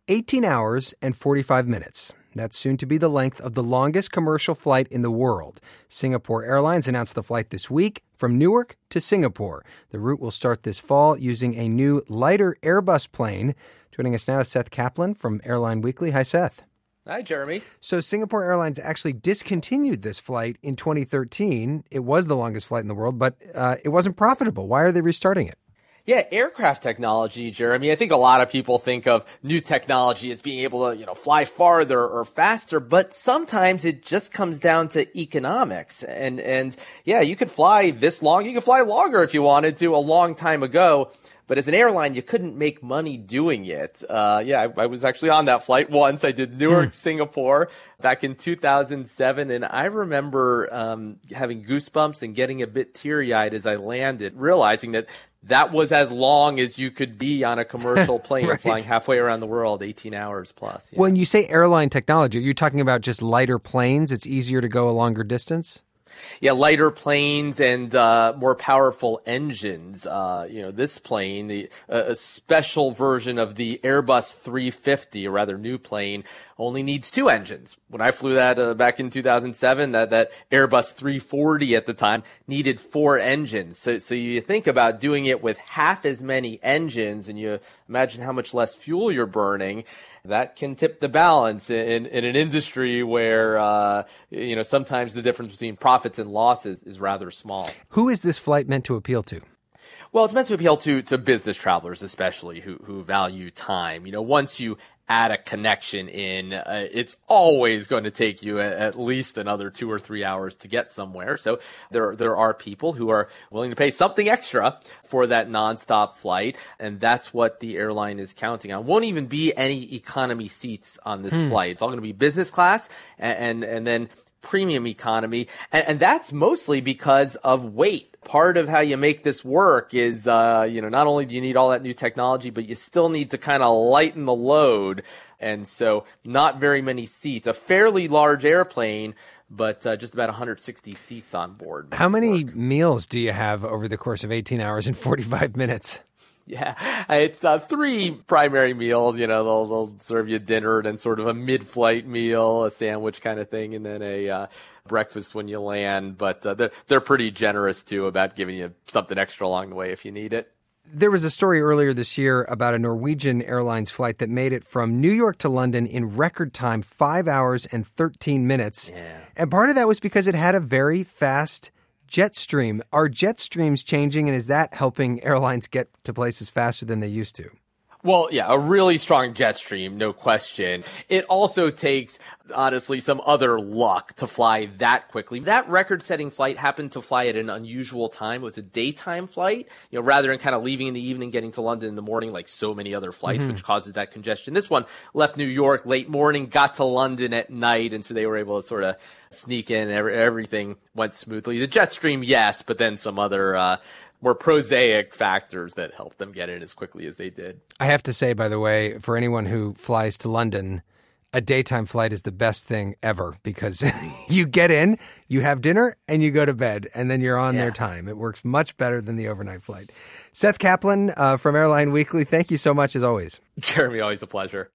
18 hours and 45 minutes. That's soon to be the length of the longest commercial flight in the world. Singapore Airlines announced the flight this week from Newark to Singapore. The route will start this fall using a new, lighter Airbus plane. Joining us now is Seth Kaplan from Airline Weekly. Hi, Seth. Hi, Jeremy. So Singapore Airlines actually discontinued this flight in 2013. It was the longest flight in the world, but it wasn't profitable. Why are they restarting it? Yeah, aircraft technology, Jeremy. I think a lot of people think of new technology as being able to, fly farther or faster, but sometimes it just comes down to economics. And yeah, you could fly this long. You could fly longer if you wanted to a long time ago. But as an airline, you couldn't make money doing it. I was actually on that flight once. I did Newark, Singapore back in 2007. And I remember having goosebumps and getting a bit teary-eyed as I landed, realizing that was as long as you could be on a commercial plane right. Flying halfway around the world, 18 hours plus. Yeah. When you say airline technology, are you talking about just lighter planes? It's easier to go a longer distance? Yeah, lighter planes and more powerful engines. This plane, a special version of the Airbus 350, a rather new plane, only needs two engines. When I flew that back in 2007, that Airbus 340 at the time needed four engines. So you think about doing it with half as many engines, and you imagine how much less fuel you're burning. That can tip the balance in an industry where, sometimes the difference between profits and losses is rather small. Who is this flight meant to appeal to? Well, it's meant to appeal to business travelers, especially who value time. Once you add a connection in, it's always going to take you at least another 2 or 3 hours to get somewhere. So there are people who are willing to pay something extra for that nonstop flight. And that's what the airline is counting on. Won't even be any economy seats on this flight. It's all going to be business class and then premium economy. And that's mostly because of weight. Part of how you make this work is, not only do you need all that new technology, but you still need to kind of lighten the load. And so not very many seats, a fairly large airplane, but just about 160 seats on board. How many meals do you have over the course of 18 hours and 45 minutes? Yeah, it's 3 primary meals. They'll serve you dinner, then sort of a mid-flight meal, a sandwich kind of thing, and then a breakfast when you land. But they're pretty generous too about giving you something extra along the way if you need it. There was a story earlier this year about a Norwegian Airlines flight that made it from New York to London in record time, 5 hours and 13 minutes. Yeah. And part of that was because it had a very fast jet stream. Are jet streams changing, and is that helping airlines get to places faster than they used to? Well, yeah, a really strong jet stream, no question. It also takes, honestly, some other luck to fly that quickly. That record-setting flight happened to fly at an unusual time. It was a daytime flight, rather than kind of leaving in the evening, getting to London in the morning like so many other flights, which causes that congestion. This one left New York late morning, got to London at night, and so they were able to sort of sneak in. Everything went smoothly. The jet stream, yes, but then some other more prosaic factors that helped them get in as quickly as they did. I have to say, by the way, for anyone who flies to London, a daytime flight is the best thing ever because you get in, you have dinner, and you go to bed, and then you're on their time. It works much better than the overnight flight. Seth Kaplan from Airline Weekly, thank you so much as always. Jeremy, always a pleasure.